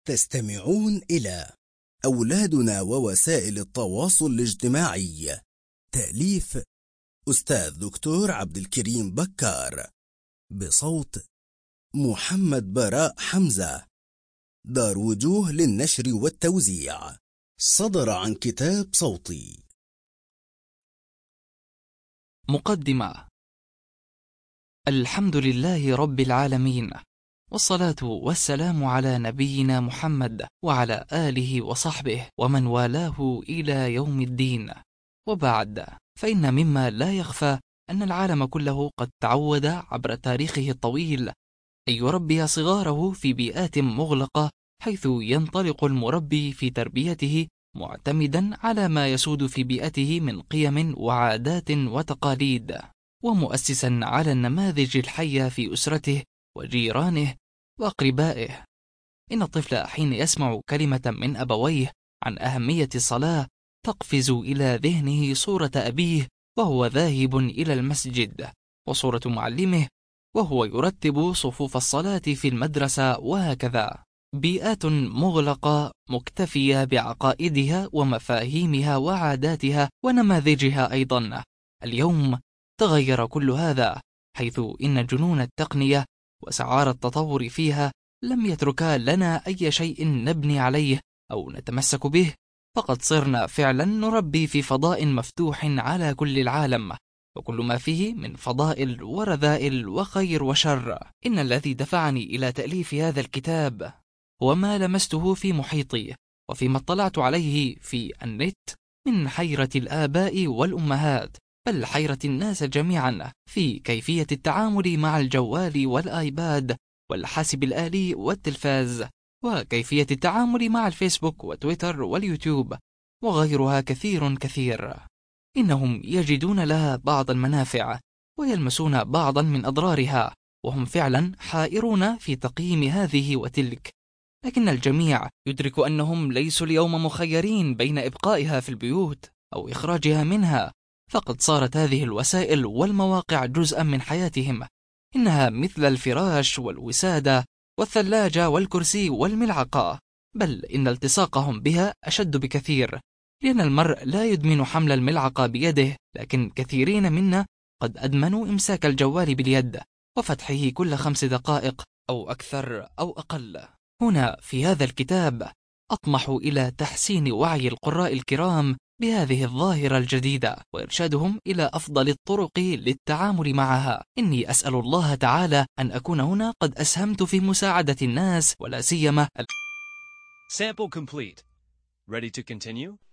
تستمعون إلى أولادنا ووسائل التواصل الاجتماعي، تأليف أستاذ دكتور عبد الكريم بكار، بصوت محمد براء حمزة، دار وجوه للنشر والتوزيع، صدر عن كتاب صوتي. مقدمة. الحمد لله رب العالمين، والصلاة والسلام على نبينا محمد وعلى آله وصحبه ومن والاه إلى يوم الدين. وبعد، فإن مما لا يخفى أن العالم كله قد تعود عبر تاريخه الطويل أن يربي صغاره في بيئات مغلقة، حيث ينطلق المربي في تربيته معتمدا على ما يسود في بيئته من قيم وعادات وتقاليد، ومؤسسا على النماذج الحية في أسرته وجيرانه وأقربائه. إن الطفل حين يسمع كلمة من أبويه عن أهمية الصلاة تقفز إلى ذهنه صورة أبيه وهو ذاهب إلى المسجد، وصورة معلمه وهو يرتب صفوف الصلاة في المدرسة، وهكذا. بيئات مغلقة مكتفية بعقائدها ومفاهيمها وعاداتها ونماذجها أيضا. اليوم تغير كل هذا، حيث إن جنون التقنية وسعار التطور فيها لم يتركا لنا أي شيء نبني عليه أو نتمسك به، فقد صرنا فعلا نربي في فضاء مفتوح على كل العالم، وكل ما فيه من فضائل ورذائل وخير وشر. إن الذي دفعني إلى تأليف هذا الكتاب هو ما لمسته في محيطي وفيما اطلعت عليه في النت من حيرة الآباء والأمهات، بل حيرة الناس جميعا في كيفية التعامل مع الجوال والآيباد والحاسب الآلي والتلفاز، وكيفية التعامل مع الفيسبوك وتويتر واليوتيوب وغيرها كثير. إنهم يجدون لها بعض المنافع ويلمسون بعضا من أضرارها، وهم فعلا حائرون في تقييم هذه وتلك، لكن الجميع يدرك أنهم ليسوا اليوم مخيرين بين إبقائها في البيوت أو إخراجها منها، فقد صارت هذه الوسائل والمواقع جزءا من حياتهم. إنها مثل الفراش والوسادة والثلاجة والكرسي والملعقة، بل إن التصاقهم بها أشد بكثير، لأن المرء لا يدمن حمل الملعقة بيده، لكن كثيرين منا قد أدمنوا إمساك الجوال باليد وفتحه كل 5 دقائق أو أكثر أو أقل. هنا في هذا الكتاب أطمح إلى تحسين وعي القراء الكرام بهذه الظاهرة الجديدة وإرشادهم إلى أفضل الطرق للتعامل معها. إني أسأل الله تعالى أن أكون هنا قد أسهمت في مساعدة الناس، ولا سيما Sample complete. Ready to continue?